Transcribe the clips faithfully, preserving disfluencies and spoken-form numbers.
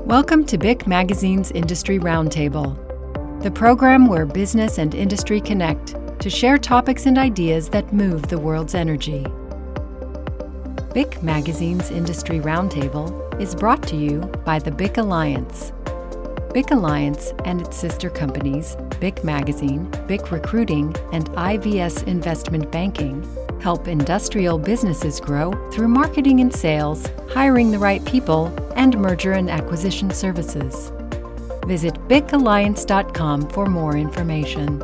Welcome to B I C Magazine's Industry Roundtable, the program where business and industry connect to share topics and ideas that move the world's energy. B I C Magazine's Industry Roundtable is brought to you by the B I C Alliance. B I C Alliance and its sister companies, B I C Magazine, B I C Recruiting, and I V S Investment Banking, help industrial businesses grow through marketing and sales, hiring the right people, and merger and acquisition services. Visit B I C alliance dot com for more information.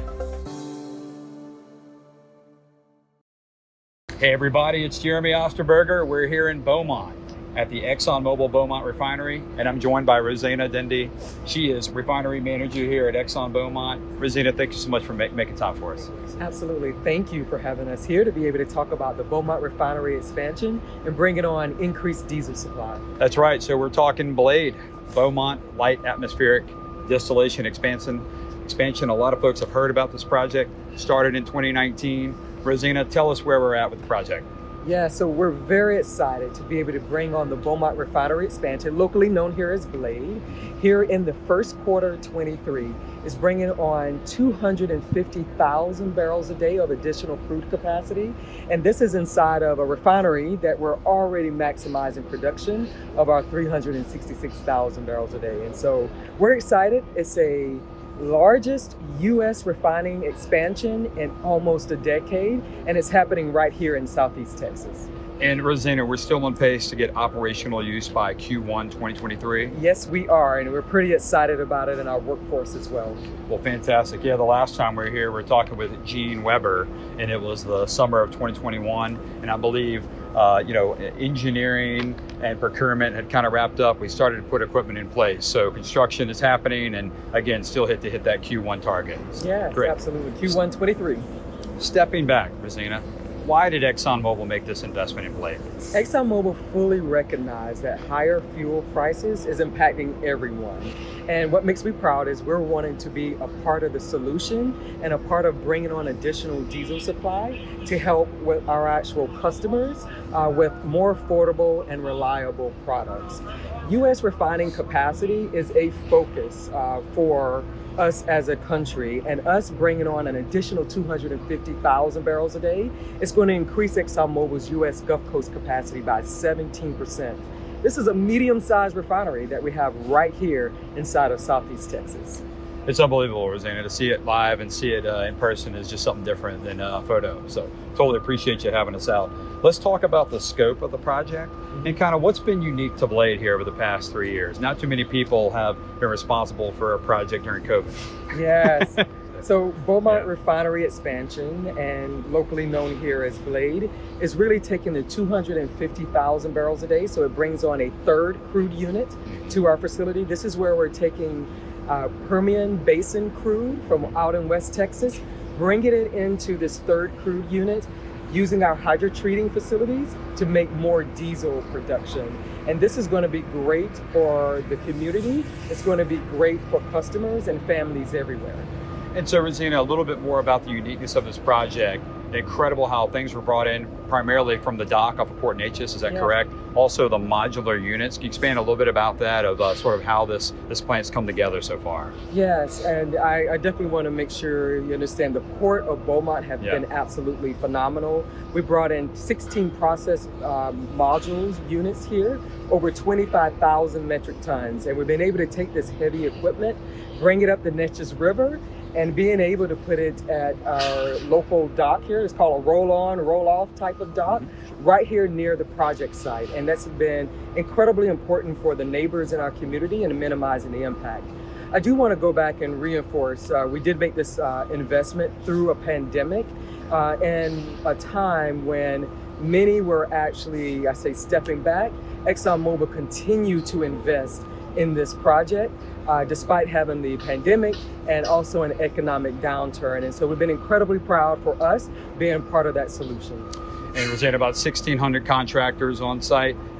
Hey everybody, it's Jeremy Osterberger. We're here in Beaumont at the ExxonMobil Beaumont Refinery, and I'm joined by Rosana Dendy. She is refinery manager here at Exxon Beaumont. Rosana, thank you so much for make, making time for us. Absolutely. Thank you for having us here to be able to talk about the Beaumont Refinery expansion and bringing on increased diesel supply. That's right. So we're talking Blade, Beaumont Light Atmospheric Distillation Expansion. Expansion. A lot of folks have heard about this project. Started in twenty nineteen. Rosana, tell us where we're at with the project. Yeah, so we're very excited to be able to bring on the Beaumont Refinery expansion, locally known here as Blade, here in the first quarter of twenty-three. Is bringing on two hundred fifty thousand barrels a day of additional crude capacity. And this is inside of a refinery that we're already maximizing production of our three hundred sixty-six thousand barrels a day. And so we're excited. It's a largest U S refining expansion in almost a decade, and it's happening right here in Southeast Texas. And Rosana, we're still on pace to get operational use by Q one twenty twenty-three? Yes, we are, and we're pretty excited about it in our workforce as well. Well, fantastic. Yeah, the last time we were here, we were talking with Gene Weber, and it was the summer of twenty twenty-one, and I believe Uh, you know, engineering and procurement had kind of wrapped up. We started to put equipment in place. So construction is happening, and again, still hit to hit that Q one target. Yeah, absolutely. Q one twenty-three. Stepping back, Rosana, why did ExxonMobil make this investment in Blade? ExxonMobil fully recognized that higher fuel prices is impacting everyone. And what makes me proud is we're wanting to be a part of the solution and a part of bringing on additional diesel supply to help with our actual customers uh, with more affordable and reliable products. U S refining capacity is a focus uh, for us as a country, and us bringing on an additional two hundred fifty thousand barrels a day is going to increase ExxonMobil's U S Gulf Coast capacity by seventeen percent. This is a medium-sized refinery that we have right here inside of Southeast Texas. It's unbelievable, Rosana. To see it live and see it uh, in person is just something different than a photo. So totally appreciate you having us out. Let's talk about the scope of the project mm-hmm. and kind of what's been unique to Blade here over the past three years. Not too many people have been responsible for a project during COVID. Yes. So Beaumont yeah. Refinery expansion, and locally known here as Blade, is really taking the two hundred fifty thousand barrels a day. So it brings on a third crude unit to our facility. This is where we're taking uh, Permian Basin crude from out in West Texas, bringing it into this third crude unit, using our hydrotreating facilities to make more diesel production. And this is going to be great for the community. It's going to be great for customers and families everywhere. And so, Rosana, a little bit more about the uniqueness of this project. Incredible how things were brought in primarily from the dock off of Port Neches, is that yeah. correct? Also the modular units. Can you expand a little bit about that, of uh, sort of how this, this plant's come together so far? Yes, and I, I definitely want to make sure you understand the Port of Beaumont have yeah. been absolutely phenomenal. We brought in sixteen process um, modules, units here, over twenty-five thousand metric tons. And we've been able to take this heavy equipment, bring it up the Neches River, and being able to put it at our local dock here. It's called a roll-on, roll-off type of dock, right here near the project site. And that's been incredibly important for the neighbors in our community and minimizing the impact. I do want to go back and reinforce, uh, we did make this uh, investment through a pandemic uh, and a time when many were actually, I say, stepping back. ExxonMobil continued to invest in this project, uh, despite having the pandemic and also an economic downturn. And so we've been incredibly proud for us being part of that solution. And Rosana, about sixteen hundred contractors on site.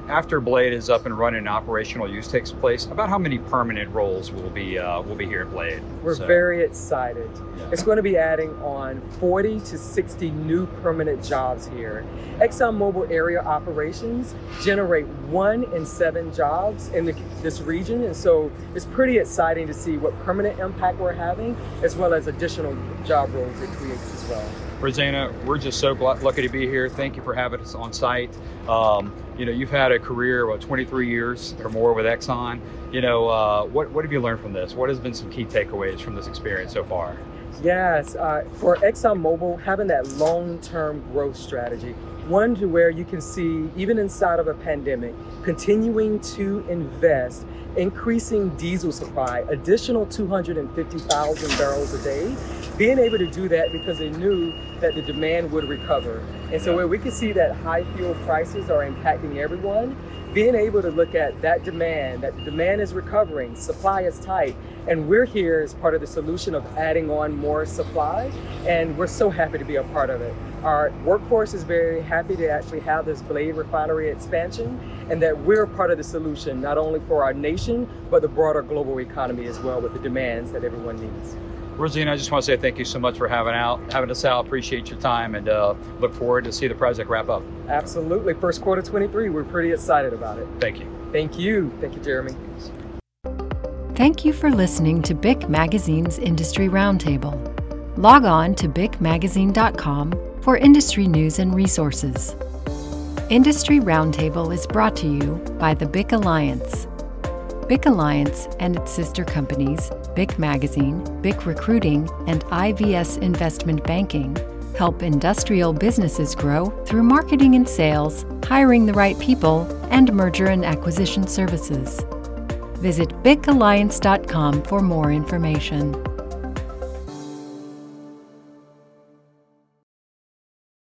after Blade is up and running and operational use takes place, about how many permanent roles will be uh, will be here at Blade? We're so. very excited. Yeah. It's going to be adding on forty to sixty new permanent jobs here. ExxonMobil area operations generate one in seven jobs in the, this region, and so it's pretty exciting to see what permanent impact we're having, as well as additional job roles it creates as well. Rosanna, we're just so lucky to be here. Thank you for having us on site. Um, you know, you've had a career of what, twenty-three years or more with Exxon. You know, uh, what, what have you learned from this? What has been some key takeaways from this experience so far? Yes, uh, for ExxonMobil, having that long-term growth strategy, one to where you can see, even inside of a pandemic, continuing to invest, increasing diesel supply, additional two hundred fifty thousand barrels a day, being able to do that because they knew that the demand would recover. And so where we can see that high fuel prices are impacting everyone, being able to look at that demand, that the demand is recovering, supply is tight, and we're here as part of the solution of adding on more supply, and we're so happy to be a part of it. Our workforce is very happy to actually have this Blade refinery expansion, and that we're part of the solution, not only for our nation, but the broader global economy as well, with the demands that everyone needs. Rosanna, I just want to say thank you so much for having out, having us out. Appreciate your time, and uh, look forward to see the project wrap up. Absolutely. First quarter twenty-three, we're pretty excited about it. Thank you. Thank you. Thank you, Jeremy. Thank you for listening to B I C Magazine's Industry Roundtable. Log on to bic magazine dot com for industry news and resources. Industry Roundtable is brought to you by the B I C Alliance. B I C Alliance and its sister companies, B I C Magazine, B I C Recruiting, and I V S Investment Banking, help industrial businesses grow through marketing and sales, hiring the right people, and merger and acquisition services. Visit bic alliance dot com for more information.